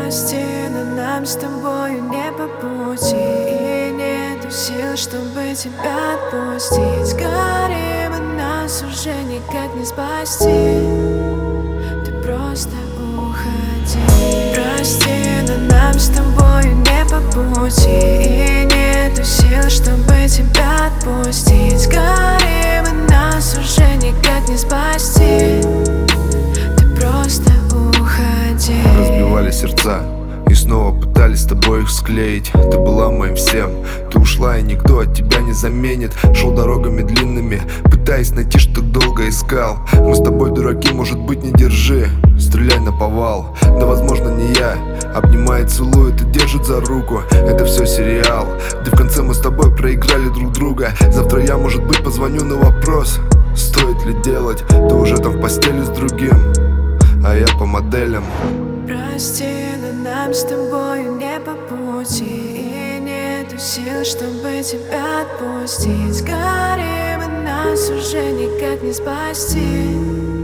Прости, но нам с тобою не по пути, и нету сил, чтобы тебя отпустить. Горим, и нас уже никак не спасти. Ты просто уходи. Прости, но нам с тобою не по пути, и нету сил, чтобы тебя отпустить. Горим, и нас уже никак не спасти. Ты просто уходи. Разбивали сердца и снова пытались с тобой их склеить. Ты была моим всем, ты ушла, и никто от тебя не заменит. Шел дорогами длинными, пытаясь найти, что так долго искал. Мы с тобой дураки, может быть, не держи, стреляй наповал. Да, возможно, не я. Обнимает, целует и держит за руку. Это все сериал, где в конце мы с тобой проиграли друг друга. Завтра я, может быть, позвоню на вопрос, стоит ли делать. Ты уже там в постели с другим, а я по моделям. Прости, но нам с тобою не по пути, и нету сил, чтобы тебя отпустить. Горим, и нас уже никак не спасти.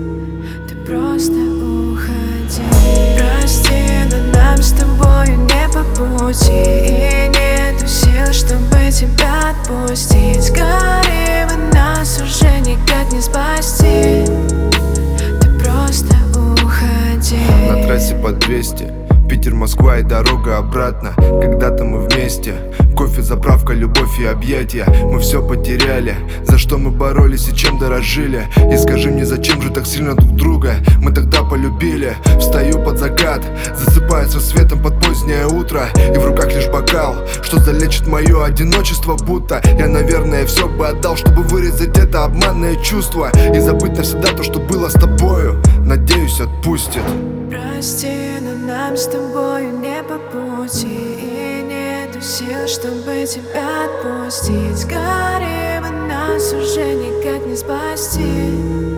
Ты просто уходи. Прости, но нам с тобою не по пути, и нету сил, чтобы тебя отпустить. Горим, и нас уже никак не спасти. Ты просто уходи. На трассе по 200, Питер, Москва и дорога обратно. Когда-то мы вместе, кофе, заправка, любовь и объятия. Мы все потеряли, за что мы боролись и чем дорожили. И скажи мне, зачем же так сильно друг друга мы тогда полюбили? Встаю под закат, засыпаю с рассветом под позднее утро, и в руках лишь бокал, что залечит мое одиночество. Будто я, наверное, все бы отдал, чтобы вырезать это обманное чувство и забыть навсегда то, что было с тобою. Надеюсь, отпустит. Прости, но нам с тобою не по пути, и нету сил, чтобы тебя отпустить. Горим, и нас уже никак не спасти.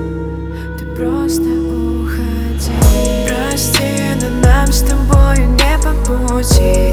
Ты просто уходи. Прости, но нам с тобою не по пути,